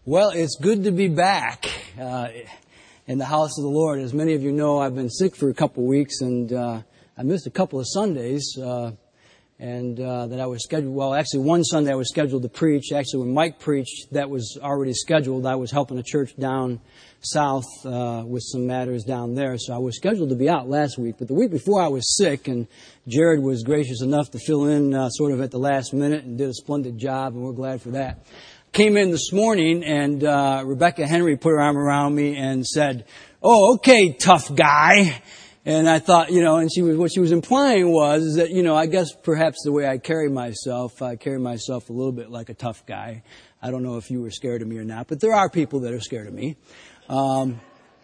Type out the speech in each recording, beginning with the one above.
Well, it's good to be back in the house of the Lord. As many of you know, I've been sick for a couple of weeks, and I missed a couple of Sundays, that I was scheduled. Well, actually, one Sunday I was scheduled to preach. Actually, when Mike preached, that was already scheduled. I was helping a church down south with some matters down there, so I was scheduled to be out last week. But the week before, I was sick, and Jared was gracious enough to fill in sort of at the last minute and did a splendid job, and we're glad for that. Came in this morning, and Rebecca Henry put her arm around me and said, "Oh, okay, tough guy." And I thought, and what she was implying was that, I guess perhaps the way I carry myself a little bit like a tough guy. I don't know if you were scared of me or not, but there are people that are scared of me. And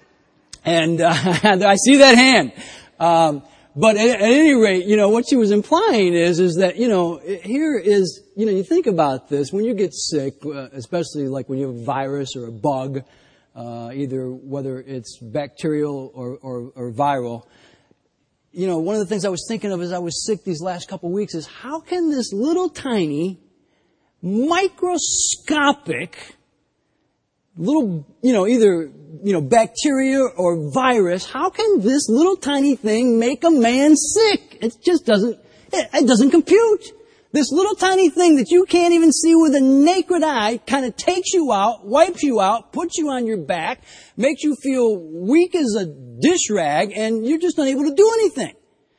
I see that hand. But at any rate, what she was implying is that, here is, you think about this, when you get sick, especially like when you have a virus or a bug, either whether it's bacterial or viral, one of the things I was thinking of as I was sick these last couple of weeks is how can this little tiny, microscopic, little, either, bacteria or virus, how can this little tiny thing make a man sick? It just doesn't compute. This little tiny thing that you can't even see with a naked eye kind of takes you out, wipes you out, puts you on your back, makes you feel weak as a dish rag, and you're just unable to do anything.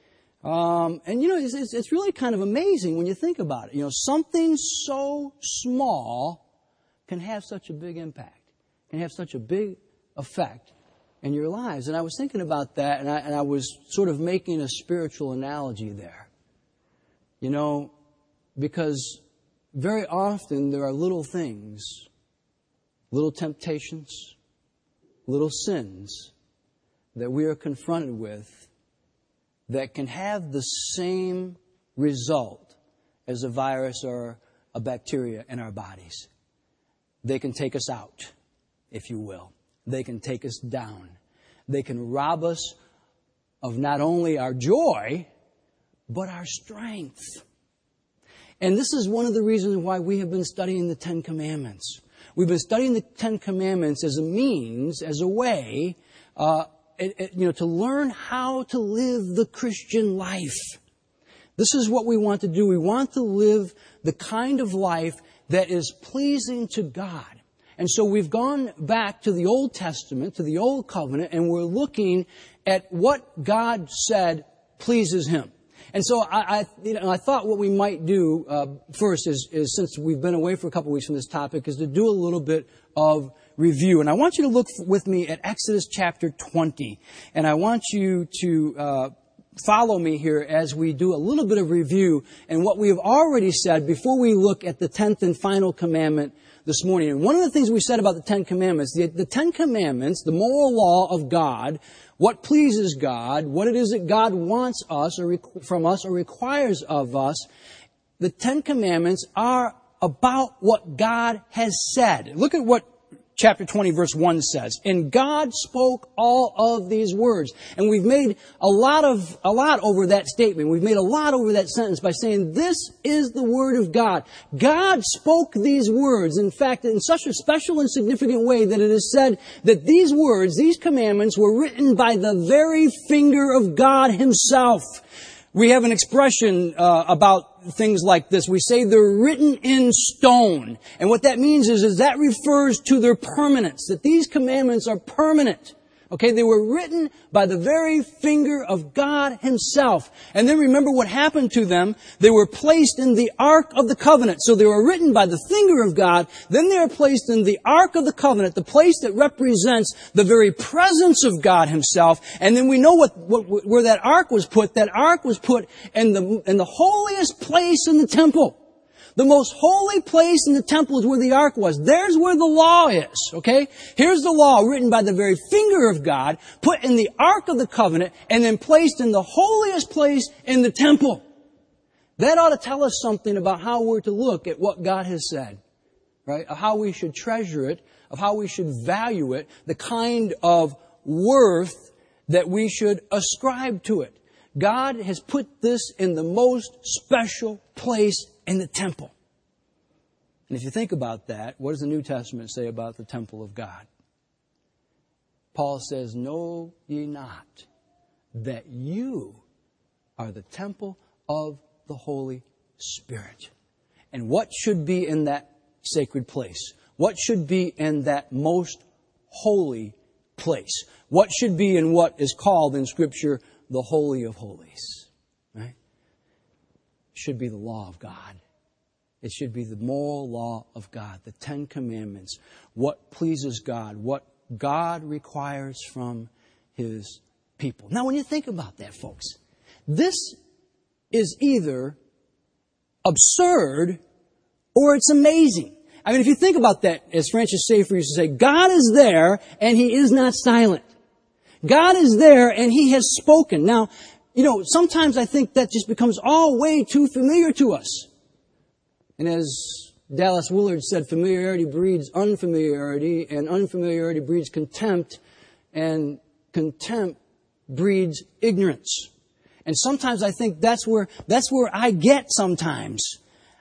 It's really kind of amazing when you think about it. Something so small can have such a big impact, can have such a big effect in your lives. And I was thinking about that, and I was sort of making a spiritual analogy there. Because very often there are little things, little temptations, little sins that we are confronted with that can have the same result as a virus or a bacteria in our bodies. They can take us out, if you will. They can take us down. They can rob us of not only our joy, but our strength. And this is one of the reasons why we have been studying the Ten Commandments. We've been studying the Ten Commandments as a means, as a way, to learn how to live the Christian life. This is what we want to do. We want to live the kind of life that is pleasing to God. And so we've gone back to the Old Testament, to the Old Covenant, and we're looking at what God said pleases Him. And so I thought what we might do first is since we've been away for a couple of weeks from this topic, is to do a little bit of review. And I want you to look with me at Exodus chapter 20. And I want you to follow me here as we do a little bit of review and what we have already said before we look at the 10th and final commandment this morning. And one of the things we said about the Ten Commandments, the Ten Commandments, the moral law of God, what pleases God, what it is that God wants us or from us or requires of us, the Ten Commandments are about what God has said. Look at what chapter 20 verse 1 says. And God spoke all of these words. And we've made a lot over that statement. We've made a lot over that sentence by saying this is the word of God. God spoke these words, in fact, in such a special and significant way that it is said that these words, these commandments were written by the very finger of God Himself. We have an expression about things like this. We say they're written in stone. And what that means is that refers to their permanence, that these commandments are permanent. Okay, they were written by the very finger of God Himself. And then remember what happened to them. They were placed in the Ark of the Covenant. So they were written by the finger of God. Then they are placed in the Ark of the Covenant, the place that represents the very presence of God Himself. And then we know where that Ark was put. That Ark was put in the holiest place in the temple. The most holy place in the temple is where the ark was. There's where the law is, okay? Here's the law written by the very finger of God, put in the Ark of the Covenant, and then placed in the holiest place in the temple. That ought to tell us something about how we're to look at what God has said, right? Of how we should treasure it, of how we should value it, the kind of worth that we should ascribe to it. God has put this in the most special place in the temple. And if you think about that, what does the New Testament say about the temple of God? Paul says, know ye not that you are the temple of the Holy Spirit. And what should be in that sacred place? What should be in that most holy place? What should be in what is called in Scripture the Holy of Holies? Right? It should be the law of God. It should be the moral law of God, the Ten Commandments, what pleases God, what God requires from His people. Now, when you think about that, folks, this is either absurd or it's amazing. I mean, if you think about that, as Francis Schaeffer used to say, God is there and He is not silent. God is there and He has spoken. Now, sometimes I think that just becomes all way too familiar to us. And as Dallas Willard said, familiarity breeds unfamiliarity, and unfamiliarity breeds contempt, and contempt breeds ignorance. And sometimes I think that's where I get sometimes.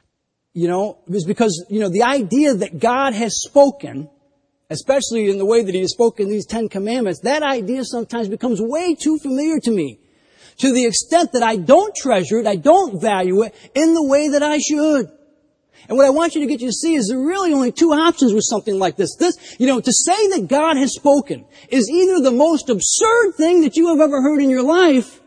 Is because, the idea that God has spoken, especially in the way that He has spoken these Ten Commandments, that idea sometimes becomes way too familiar to me. To the extent that I don't treasure it, I don't value it in the way that I should. And what I want you to get you to see is there are really only two options with something like this. To say that God has spoken is either the most absurd thing that you have ever heard in your life,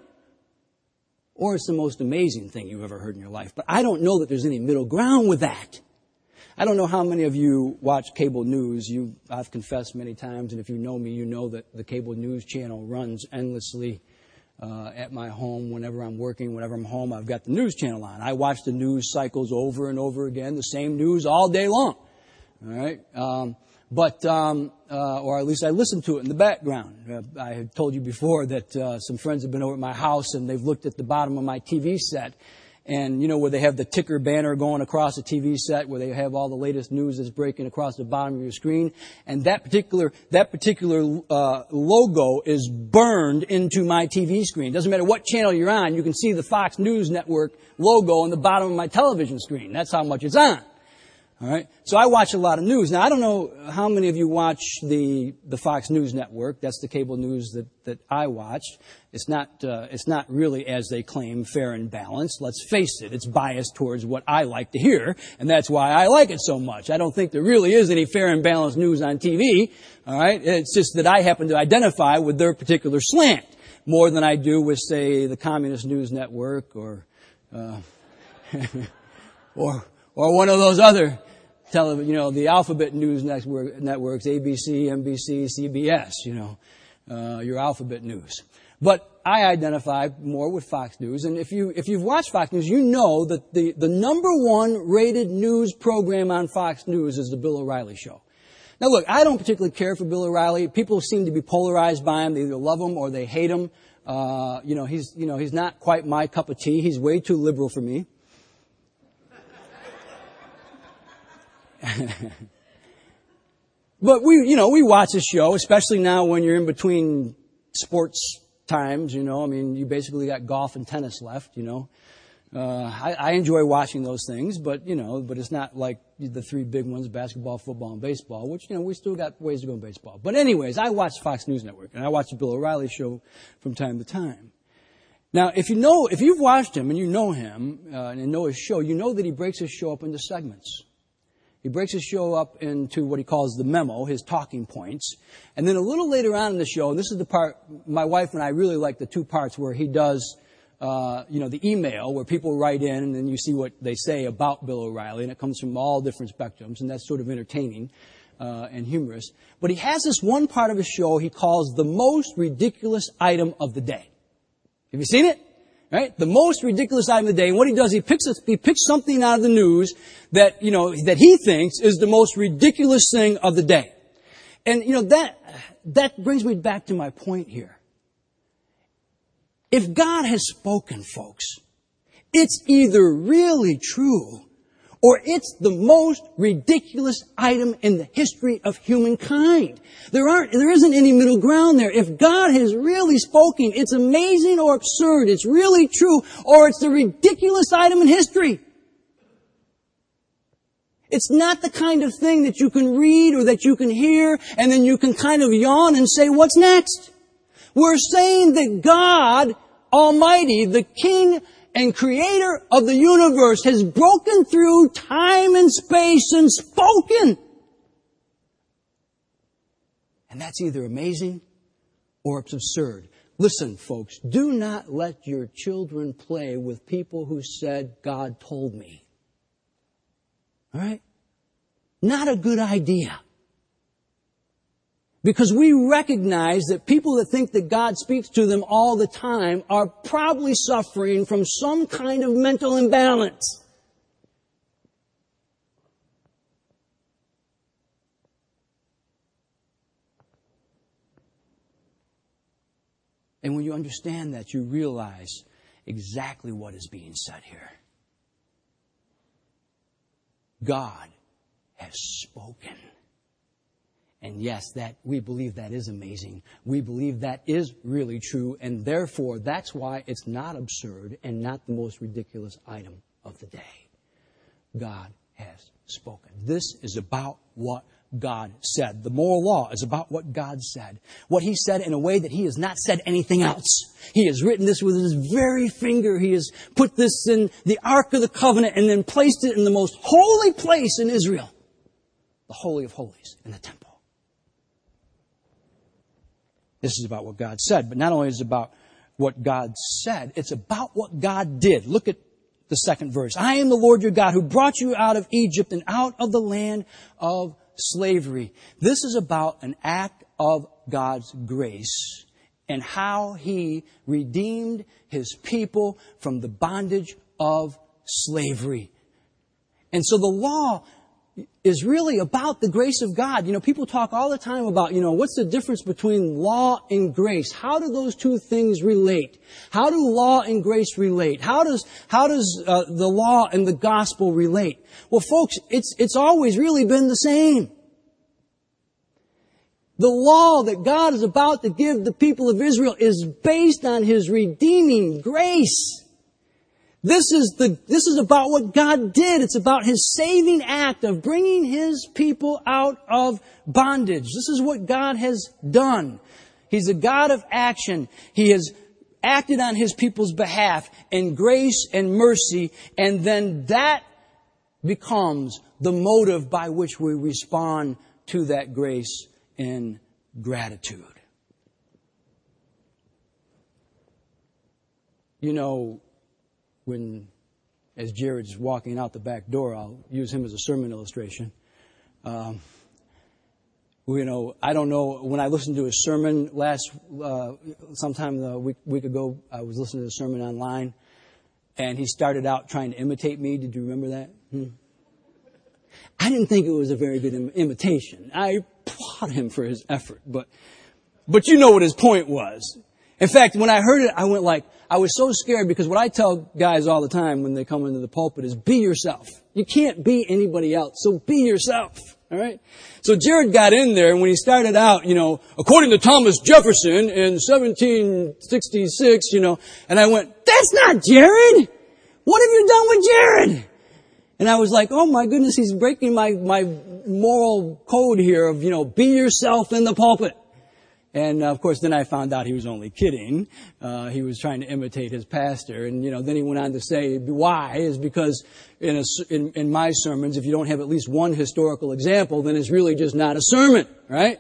or it's the most amazing thing you've ever heard in your life. But I don't know that there's any middle ground with that. I don't know how many of you watch cable news. I've confessed many times, and if you know me, you know that the cable news channel runs endlessly at my home. Whenever I'm working, whenever I'm home, I've got the news channel on. I watch the news cycles over and over again, the same news all day long. All right? Or at least I listen to it in the background. I had told you before that some friends have been over at my house and they've looked at the bottom of my TV set. And, where they have the ticker banner going across the TV set, where they have all the latest news that's breaking across the bottom of your screen. And that particular logo is burned into my TV screen. Doesn't matter what channel you're on, you can see the Fox News Network logo on the bottom of my television screen. That's how much it's on. All right. So I watch a lot of news. Now, I don't know how many of you watch the Fox News Network. That's the cable news that I watch. It's not really, as they claim, fair and balanced. Let's face it. It's biased towards what I like to hear, and that's why I like it so much. I don't think there really is any fair and balanced news on TV. All right. It's just that I happen to identify with their particular slant more than I do with, say, the Communist News Network or one of those other the alphabet news networks, ABC, NBC, CBS, your alphabet news. But I identify more with Fox News. And if you've watched Fox News, you know that the number one rated news program on Fox News is the Bill O'Reilly Show. Now look, I don't particularly care for Bill O'Reilly. People seem to be polarized by him. They either love him or they hate him. He's not quite my cup of tea. He's way too liberal for me. But we watch this show, especially now when you're in between sports times, you basically got golf and tennis left, I enjoy watching those things, but it's not like the three big ones, basketball, football, and baseball, which, we still got ways to go in baseball. But anyways, I watch Fox News Network, and I watch the Bill O'Reilly Show from time to time. Now, if you've watched him and you know him, and know his show, you know that he breaks his show up into segments. He breaks his show up into what he calls the memo, his talking points. And then a little later on in the show, and this is the part, my wife and I really like the two parts where he does, the email where people write in and then you see what they say about Bill O'Reilly, and it comes from all different spectrums, and that's sort of entertaining and humorous. But he has this one part of his show he calls the most ridiculous item of the day. Have you seen it? Right? The most ridiculous item of the day. And what he does, he picks something out of the news that he thinks is the most ridiculous thing of the day. And, that brings me back to my point here. If God has spoken, folks, it's either really true or it's the most ridiculous item in the history of humankind. There isn't any middle ground there. If God has really spoken, it's amazing or absurd. It's really true, or it's the ridiculous item in history. It's not the kind of thing that you can read or that you can hear and then you can kind of yawn and say, what's next? We're saying that God Almighty, the King and Creator of the universe, has broken through time and space and spoken. And that's either amazing or it's absurd. Listen, folks, do not let your children play with people who said, God told me. All right? Not a good idea. Because we recognize that people that think that God speaks to them all the time are probably suffering from some kind of mental imbalance. And when you understand that, you realize exactly what is being said here. God has spoken. And yes, that we believe that is amazing. We believe that is really true, and therefore that's why it's not absurd and not the most ridiculous item of the day. God has spoken. This is about what God said. The moral law is about what God said. What He said in a way that He has not said anything else. He has written this with His very finger. He has put this in the Ark of the Covenant and then placed it in the most holy place in Israel. The Holy of Holies in the temple. This is about what God said. But not only is it about what God said, it's about what God did. Look at the second verse. I am the Lord your God who brought you out of Egypt and out of the land of slavery. This is about an act of God's grace and how He redeemed His people from the bondage of slavery. And so the law is really about the grace of God. You know, people talk all the time about, what's the difference between law and grace? How do those two things relate? How do law and grace relate? How does the law and the gospel relate? Well, folks, it's always really been the same. The law that God is about to give the people of Israel is based on His redeeming grace. This is about what God did. It's about His saving act of bringing His people out of bondage. This is what God has done. He's a God of action. He has acted on His people's behalf in grace and mercy, and then that becomes the motive by which we respond to that grace in gratitude. As Jared's walking out the back door, I'll use him as a sermon illustration. I don't know, when I listened to a sermon sometime a week ago, I was listening to a sermon online, and he started out trying to imitate me. Did you remember that? I didn't think it was a very good imitation. I applaud him for his effort, but you know what his point was. In fact, when I heard it, I was so scared because what I tell guys all the time when they come into the pulpit is be yourself. You can't be anybody else, so be yourself. All right? So Jared got in there, and when he started out, according to Thomas Jefferson in 1766, and I went, that's not Jared! What have you done with Jared? And I was like, oh my goodness, he's breaking my moral code here of, be yourself in the pulpit. And, of course, then I found out he was only kidding. He was trying to imitate his pastor. And, then he went on to say why is because in my sermons, if you don't have at least one historical example, then it's really just not a sermon, right?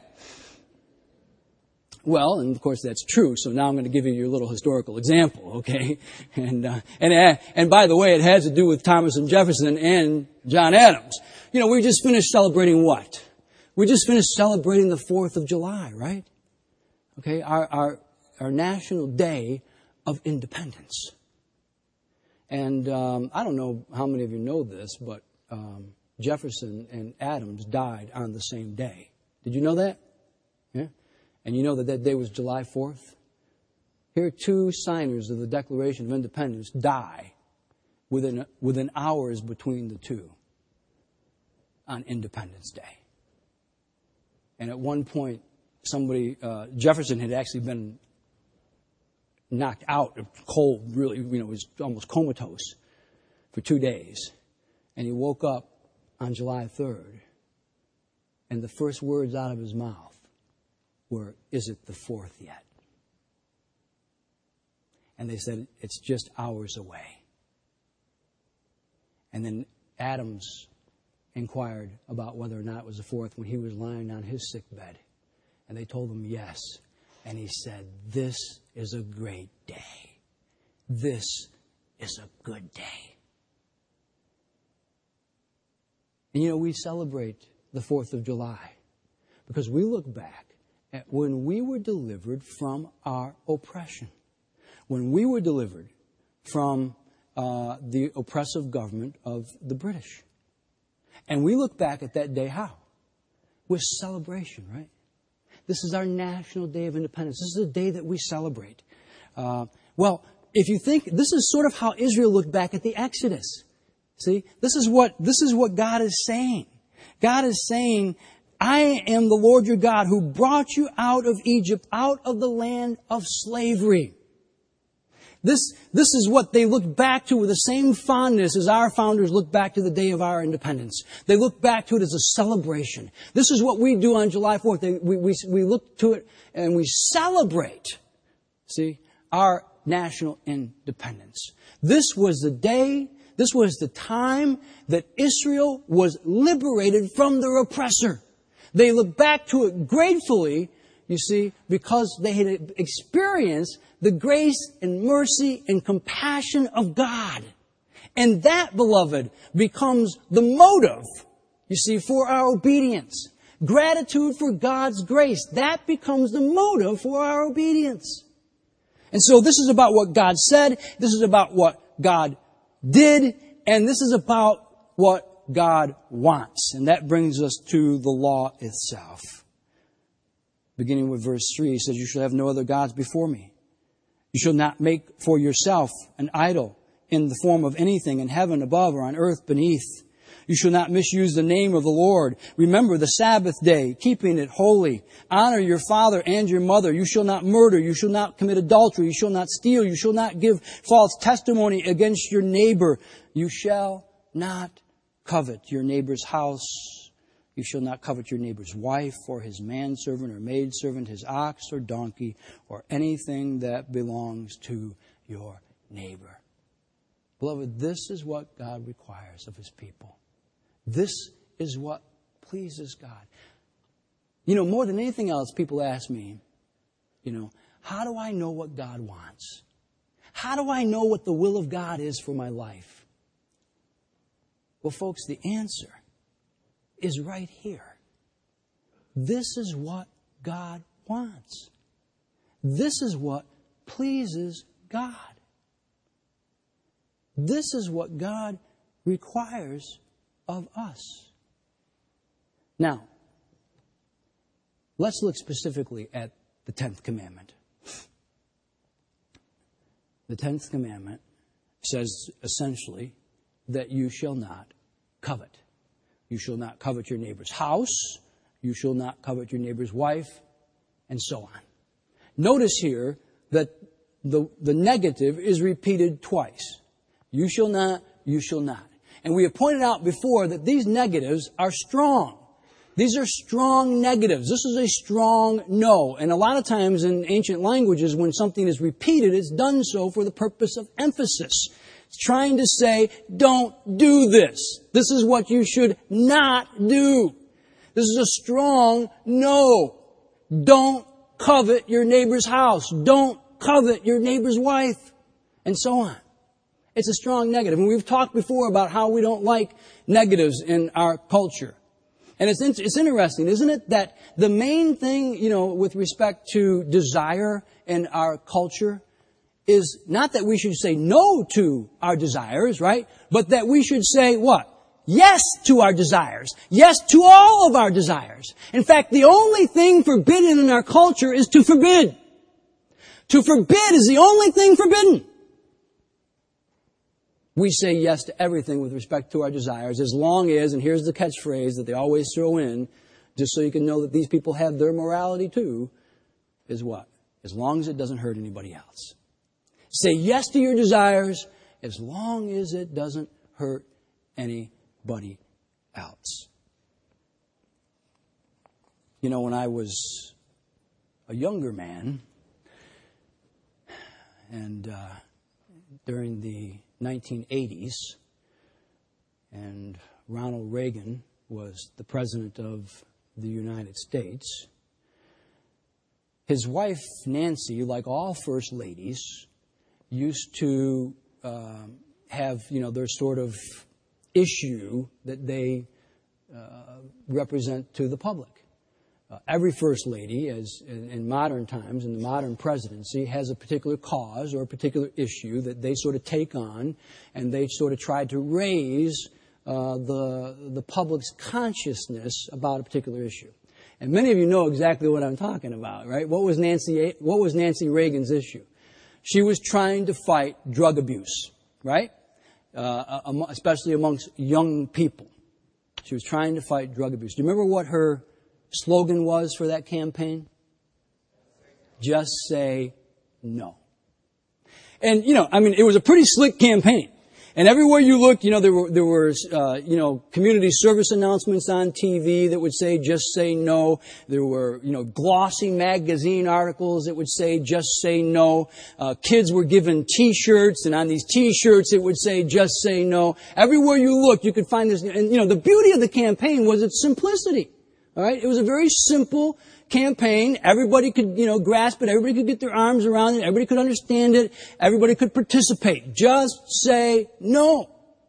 Well, and, of course, that's true. So now I'm going to give you your little historical example, okay? And by the way, it has to do with Thomas and Jefferson and John Adams. We just finished celebrating what? We just finished celebrating the 4th of July, right? Okay, our national day of independence. And I don't know how many of you know this, but Jefferson and Adams died on the same day. Did you know that? Yeah? And you know that day was July 4th? Here, two signers of the Declaration of Independence die within hours between the two on Independence Day. And at one point, Jefferson had actually been knocked out, cold, really, was almost comatose for 2 days. And he woke up on July 3rd, and the first words out of his mouth were, "Is it the 4th yet?" And they said, "It's just hours away." And then Adams inquired about whether or not it was the 4th when he was lying on his sick bed. And they told him yes. And he said, "This is a great day. This is a good day." And we celebrate the 4th of July because we look back at when we were delivered from our oppression, when we were delivered from the oppressive government of the British. And we look back at that day how? With celebration, right? This is our National Day of Independence. This is a day that we celebrate. Well, if you think, this is sort of how Israel looked back at the Exodus. See, this is what God is saying. God is saying, "I am the Lord your God who brought you out of Egypt, out of the land of slavery." This is what they look back to with the same fondness as our founders look back to the day of our independence. They look back to it as a celebration. This is what we do on July 4th. We look to it and we celebrate, see, our national independence. This was the day, this was the time that Israel was liberated from their oppressor. They look back to it gratefully, you see, because they had experienced the grace and mercy and compassion of God. And that, beloved, becomes the motive, you see, for our obedience. Gratitude for God's grace. That becomes the motive for our obedience. And so this is about what God said. This is about what God did. And this is about what God wants. And that brings us to the law itself. Beginning with verse 3, he says, "You shall have no other gods before me. You shall not make for yourself an idol in the form of anything in heaven above or on earth beneath. You shall not misuse the name of the Lord. Remember the Sabbath day, keeping it holy. Honor your father and your mother. You shall not murder. You shall not commit adultery. You shall not steal. You shall not give false testimony against your neighbor. You shall not covet your neighbor's house. You shall not covet your neighbor's wife or his manservant or maidservant, his ox or donkey, or anything that belongs to your neighbor." Beloved, this is what God requires of His people. This is what pleases God. More than anything else, people ask me, how do I know what God wants? How do I know what the will of God is for my life? Well, folks, the answer is right here. This is what God wants. This is what pleases God. This is what God requires of us. Now, let's look specifically at the 10th commandment. The 10th commandment says essentially that you shall not covet. You shall not covet your neighbor's house. You shall not covet your neighbor's wife, and so on. Notice here that the negative is repeated twice. You shall not, you shall not. And we have pointed out before that these negatives are strong. These are strong negatives. This is a strong no. And a lot of times in ancient languages, when something is repeated, it's done so for the purpose of emphasis. It's trying to say, don't do this. This is what you should not do. This is a strong no. Don't covet your neighbor's house. Don't covet your neighbor's wife. And so on. It's a strong negative. And we've talked before about how we don't like negatives in our culture. And it's interesting, isn't it, that the main thing, with respect to desire in our culture is not that we should say no to our desires, right? But that we should say what? Yes to our desires. Yes to all of our desires. In fact, the only thing forbidden in our culture is to forbid. To forbid is the only thing forbidden. We say yes to everything with respect to our desires as long as, and here's the catchphrase that they always throw in, just so you can know that these people have their morality too, is what? As long as it doesn't hurt anybody else. Say yes to your desires as long as it doesn't hurt anybody else. You know, when I was a younger man, and during the 1980s, and Ronald Reagan was the President of the United States, his wife, Nancy, like all first ladies, used to have, their sort of issue that they represent to the public. Every first lady, as in modern times, in the modern presidency, has a particular cause or a particular issue that they sort of take on, and they sort of try to raise the public's consciousness about a particular issue. And many of you know exactly what I'm talking about, right? What was Nancy Reagan's issue? She was trying to fight drug abuse, right? Especially amongst young people. She was trying to fight drug abuse. Do you remember what her slogan was for that campaign? Just say no. And, it was a pretty slick campaign. And everywhere you looked, there were community service announcements on TV that would say, just say no. There were, glossy magazine articles that would say, just say no. Kids were given T-shirts, and on these T-shirts it would say, just say no. Everywhere you looked, you could find this. And, the beauty of the campaign was its simplicity. All right? It was a very simple campaign. Everybody could, grasp it. Everybody could get their arms around it. Everybody could understand it. Everybody could participate. Just say no.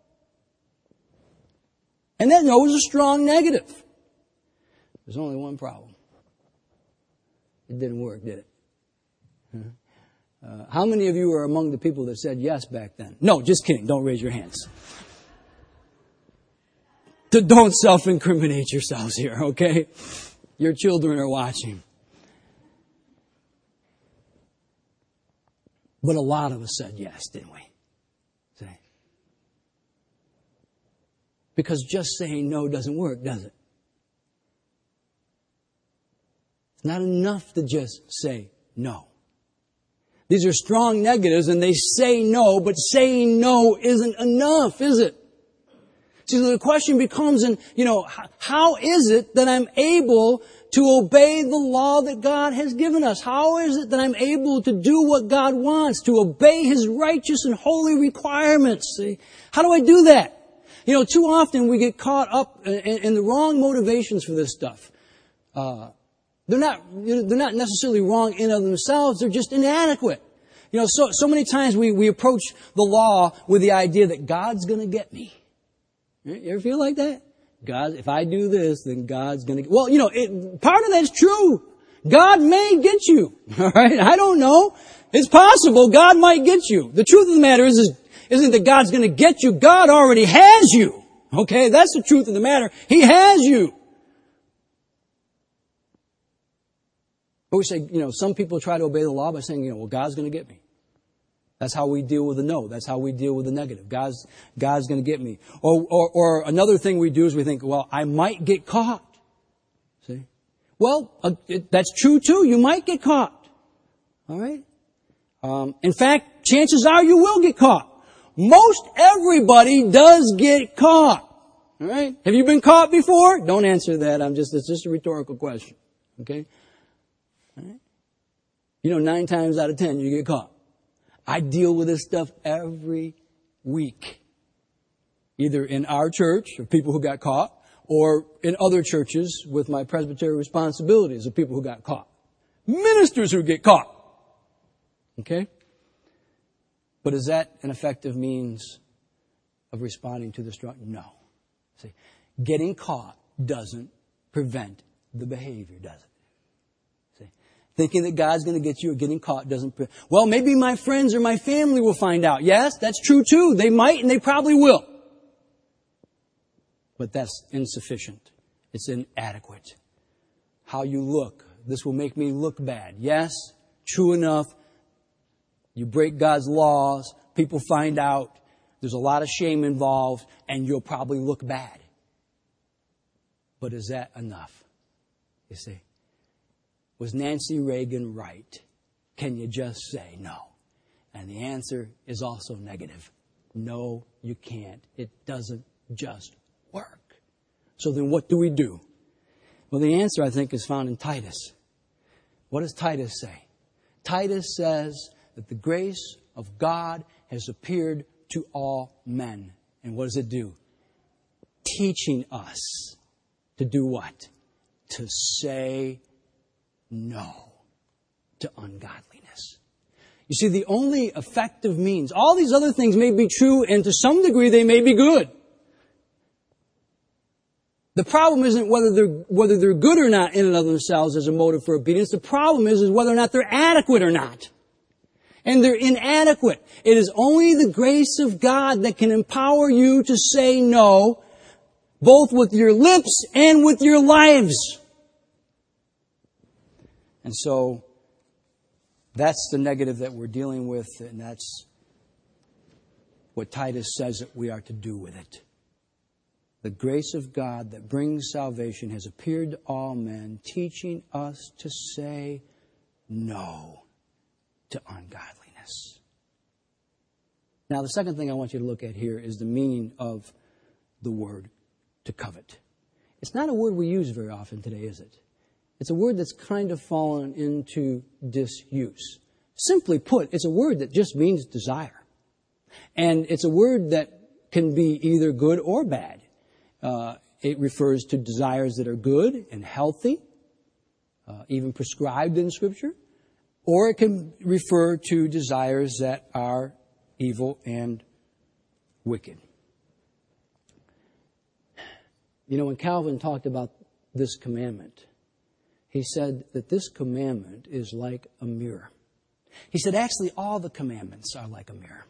And that no was a strong negative. There's only one problem. It didn't work, did it? How many of you are among the people that said yes back then? No, just kidding. Don't raise your hands. Don't self-incriminate yourselves here, okay? Your children are watching. But a lot of us said yes, didn't we? See? Because just saying no doesn't work, does it? It's not enough to just say no. These are strong negatives, and they say no, but saying no isn't enough, is it? See, so the question becomes, how is it that I'm able to obey the law that God has given us? How is it that I'm able to do what God wants, to obey His righteous and holy requirements? See? How do I do that? Too often we get caught up in the wrong motivations for this stuff. They're not necessarily wrong in and of themselves. They're just inadequate. So many times we approach the law with the idea that God's going to get me. You ever feel like that? God, if I do this, then God's going to... Well, part of that's true. God may get you. All right? I don't know. It's possible God might get you. The truth of the matter isn't that God's going to get you. God already has you. Okay? That's the truth of the matter. He has you. But we say, some people try to obey the law by saying, well, God's going to get me. That's how we deal with the no. That's how we deal with the negative. God's going to get me. Or another thing we do is we think, well, I might get caught. See? Well, that's true too. You might get caught. All right? In fact, chances are you will get caught. Most everybody does get caught. All right? Have you been caught before? Don't answer that. It's just a rhetorical question. Okay? All right? 9 times out of 10 you get caught. I deal with this stuff every week. Either in our church of people who got caught, or in other churches with my presbytery responsibilities of people who got caught. Ministers who get caught. Okay? But is that an effective means of responding to the struggle? No. See, getting caught doesn't prevent the behavior, does it? Thinking that God's going to get you or getting caught doesn't... Well, maybe my friends or my family will find out. Yes, that's true too. They might and they probably will. But that's insufficient. It's inadequate. How you look. This will make me look bad. Yes, true enough. You break God's laws. People find out. There's a lot of shame involved. And you'll probably look bad. But is that enough? You see? Was Nancy Reagan right? Can you just say no? And the answer is also negative. No, you can't. It doesn't just work. So then what do we do? Well, the answer, I think, is found in Titus. What does Titus say? Titus says that the grace of God has appeared to all men. And what does it do? Teaching us to do what? To say no to ungodliness. You see, the only effective means, all these other things may be true, and to some degree they may be good. The problem isn't whether they're good or not in and of themselves as a motive for obedience. The problem is whether or not they're adequate or not. And they're inadequate. It is only the grace of God that can empower you to say no, both with your lips and with your lives. And so, that's the negative that we're dealing with, and that's what Titus says that we are to do with it. The grace of God that brings salvation has appeared to all men, teaching us to say no to ungodliness. Now, the second thing I want you to look at here is the meaning of the word to covet. It's not a word we use very often today, is it? It's a word that's kind of fallen into disuse. Simply put, it's a word that just means desire. And it's a word that can be either good or bad. It refers to desires that are good and healthy, even prescribed in Scripture. Or it can refer to desires that are evil and wicked. You know, when Calvin talked about this commandment, he said that this commandment is like a mirror. He said, actually, all the commandments are like a mirror.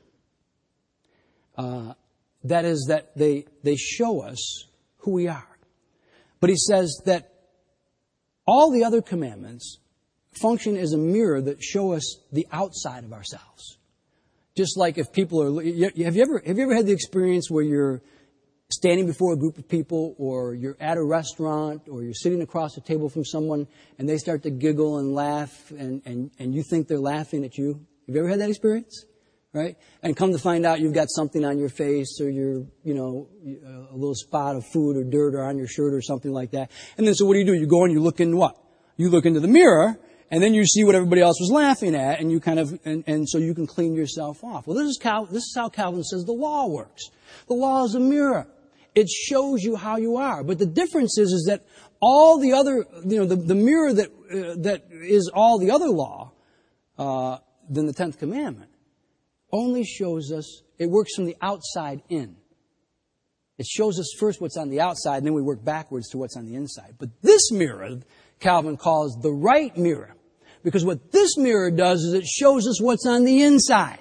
That is, that they show us who we are. But he says that all the other commandments function as a mirror that show us the outside of ourselves. Just like if people are... Have you ever had the experience where you're standing before a group of people, or you're at a restaurant, or you're sitting across the table from someone, and they start to giggle and laugh, and you think they're laughing at you? Have you ever had that experience? Right? And come to find out you've got something on your face, or a little spot of food or dirt or on your shirt or something like that. And then so what do? You go and you look in what? You look into the mirror, and then you see what everybody else was laughing at, and you and so you can clean yourself off. Well, this is how Calvin says the law works. The law is a mirror. It shows you how you are. But the difference is that all the other, the mirror that is all the other law, than the 10th commandment, only shows us, it works from the outside in. It shows us first what's on the outside, and then we work backwards to what's on the inside. But this mirror, Calvin calls the right mirror. Because what this mirror does is it shows us what's on the inside.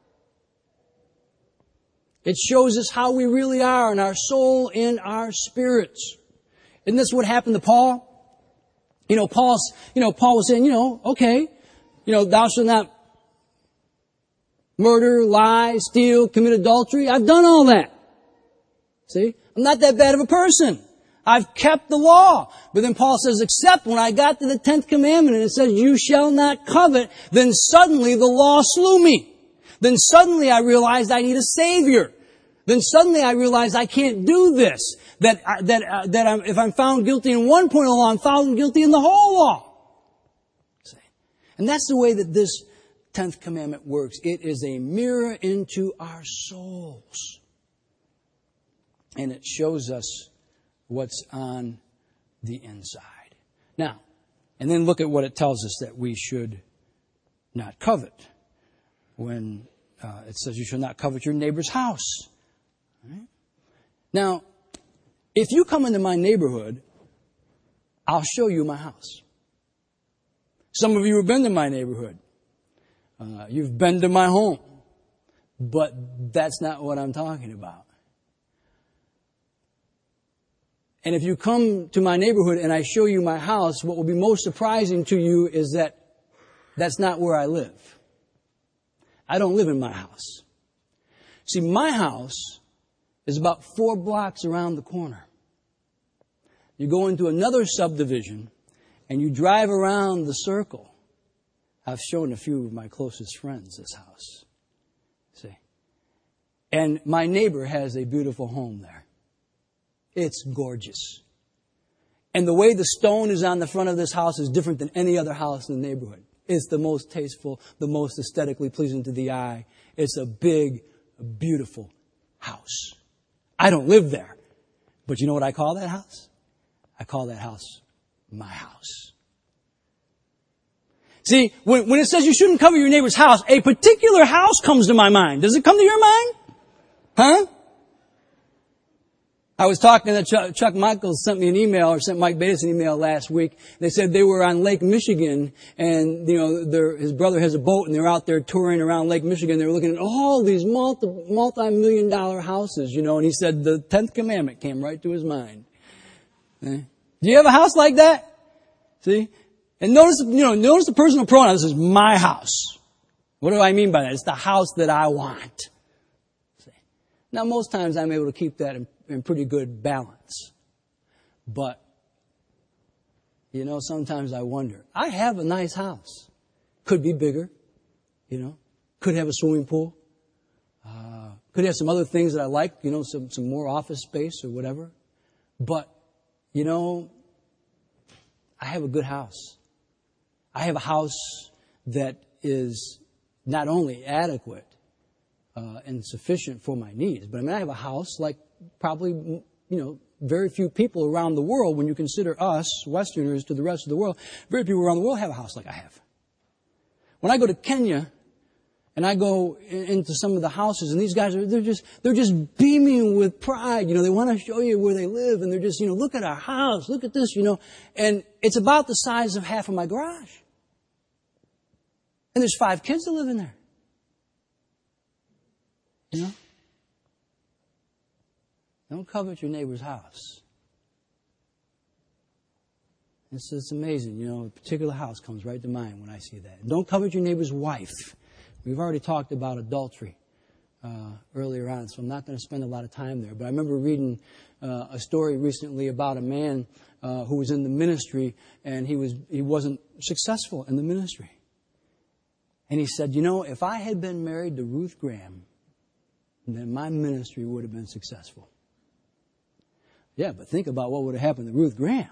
It shows us how we really are in our soul and our spirits. Isn't this what happened to Paul? Paul was saying, okay, thou shalt not murder, lie, steal, commit adultery. I've done all that. See? I'm not that bad of a person. I've kept the law. But then Paul says, except when I got to the 10th commandment and it says, you shall not covet, then suddenly the law slew me. Then suddenly I realized I need a Savior. Then suddenly I realized I can't do this. If I'm found guilty in one point of the law, I'm found guilty in the whole law. See? And that's the way that this 10th commandment works. It is a mirror into our souls. And it shows us what's on the inside. Now, and then look at what it tells us that we should not covet. When it says you shall not covet your neighbor's house. Right? Now, if you come into my neighborhood, I'll show you my house. Some of you have been to my neighborhood. You've been to my home. But that's not what I'm talking about. And if you come to my neighborhood and I show you my house, what will be most surprising to you is that that's not where I live. I don't live in my house. See, my house is about 4 blocks around the corner. You go into another subdivision and you drive around the circle. I've shown a few of my closest friends this house. See? And my neighbor has a beautiful home there. It's gorgeous. And the way the stone is on the front of this house is different than any other house in the neighborhood. It's the most tasteful, the most aesthetically pleasing to the eye. It's a big, beautiful house. I don't live there. But you know what I call that house? I call that house my house. See, when it says you shouldn't covet your neighbor's house, a particular house comes to my mind. Does it come to your mind? Huh? I was talking to Chuck Michaels sent me an email, or sent Mike Bates an email last week. They said they were on Lake Michigan, and his brother has a boat, and they're out there touring around Lake Michigan. They were looking at all these multi-million-dollar houses, and he said the 10th commandment came right to his mind. Do you have a house like that? See? And notice the personal pronoun. This is my house. What do I mean by that? It's the house that I want. See? Now, most times I'm able to keep that in pretty good balance. But, sometimes I wonder. I have a nice house. Could be bigger, Could have a swimming pool. Could have some other things that I like, some more office space or whatever. But, I have a good house. I have a house that is not only adequate and sufficient for my needs, but I have a house like probably, very few people around the world, when you consider us, Westerners, to the rest of the world, very few people around the world have a house like I have. When I go to Kenya and I go into some of the houses, and these guys they're just beaming with pride. They want to show you where they live, and they're just, look at our house, look at this, and it's about the size of half of my garage. And there's 5 kids that live in there. Don't covet your neighbor's house. It's amazing, a particular house comes right to mind when I see that. And don't covet your neighbor's wife. We've already talked about adultery earlier on, so I'm not going to spend a lot of time there. But I remember reading a story recently about a man who was in the ministry, and he wasn't successful in the ministry. And he said, if I had been married to Ruth Graham, then my ministry would have been successful. Yeah, but think about what would have happened to Ruth Graham.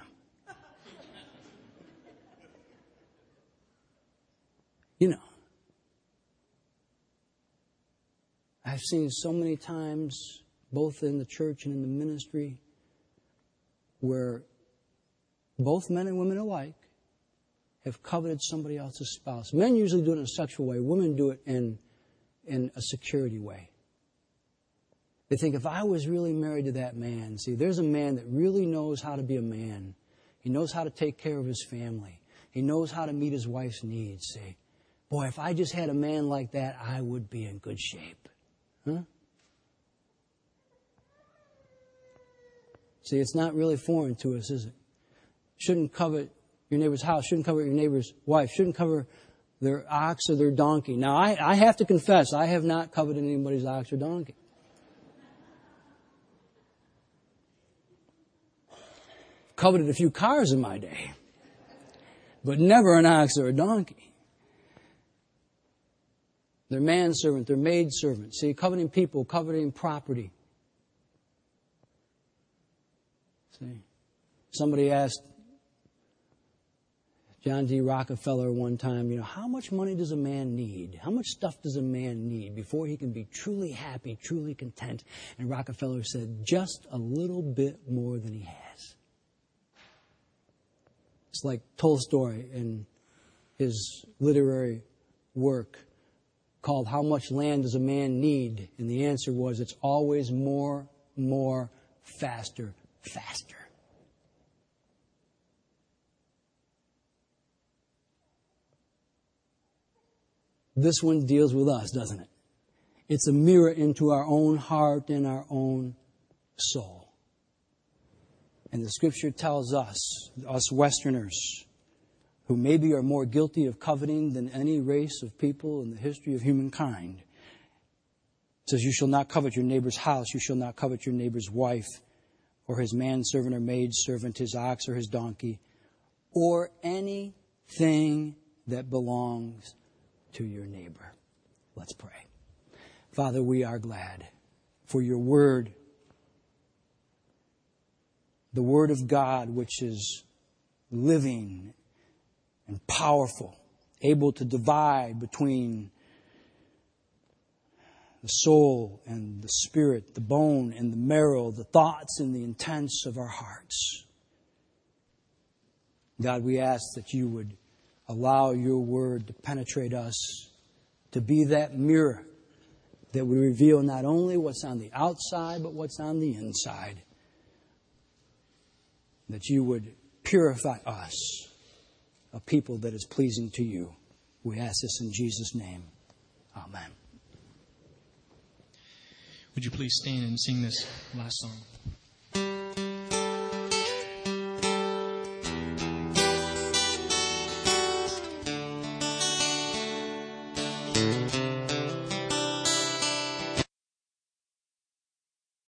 I've seen so many times, both in the church and in the ministry, where both men and women alike have coveted somebody else's spouse. Men usually do it in a sexual way. Women do it in a security way. They think, if I was really married to that man, see, there's a man that really knows how to be a man. He knows how to take care of his family. He knows how to meet his wife's needs. See, boy, if I just had a man like that, I would be in good shape. Huh? See, it's not really foreign to us, is it? Shouldn't covet your neighbor's house. Shouldn't covet your neighbor's wife. Shouldn't cover their ox or their donkey. Now, I have to confess, I have not coveted anybody's ox or donkey. Coveted a few cars in my day, but never an ox or a donkey. Their manservant, their maidservant. See, coveting people, coveting property. See, somebody asked John D. Rockefeller one time, how much money does a man need? How much stuff does a man need before he can be truly happy, truly content? And Rockefeller said, just a little bit more than he has. It's like Tolstoy in his literary work called How Much Land Does a Man Need? And the answer was, it's always more, faster, faster. This one deals with us, doesn't it? It's a mirror into our own heart and our own soul. And the Scripture tells us Westerners, who maybe are more guilty of coveting than any race of people in the history of humankind, it says, you shall not covet your neighbor's house, you shall not covet your neighbor's wife, or his manservant or maidservant, his ox or his donkey, or anything that belongs to your neighbor. Let's pray. Father, we are glad for your word the Word of God, which is living and powerful, able to divide between the soul and the spirit, the bone and the marrow, the thoughts and the intents of our hearts. God, we ask that you would allow your Word to penetrate us, to be that mirror that would reveal not only what's on the outside, but what's on the inside. That you would purify us, a people that is pleasing to you. We ask this in Jesus' name. Amen. Would you please stand and sing this last song?